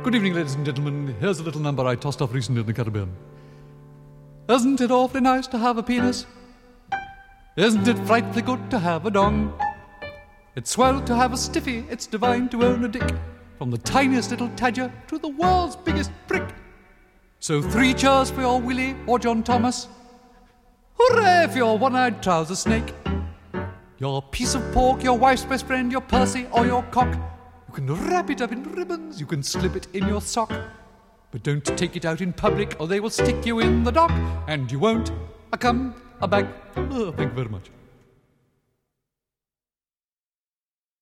Good evening, ladies and gentlemen. Here's a little number I tossed off recently in the Caribbean. Isn't it awfully nice to have a penis? Isn't it frightfully good to have a dong? It's swell to have a stiffy, it's divine to own a dick. From the tiniest little tadger to the world's biggest prick. So 3 cheers for your Willie or John Thomas. Hooray for your one-eyed trouser snake. Your piece of pork, your wife's best friend, your Percy or your cock. You can wrap it up in ribbons, you can slip it in your sock. But don't take it out in public or they will stick you in the dock. And you won't come back. Oh, thank you very much.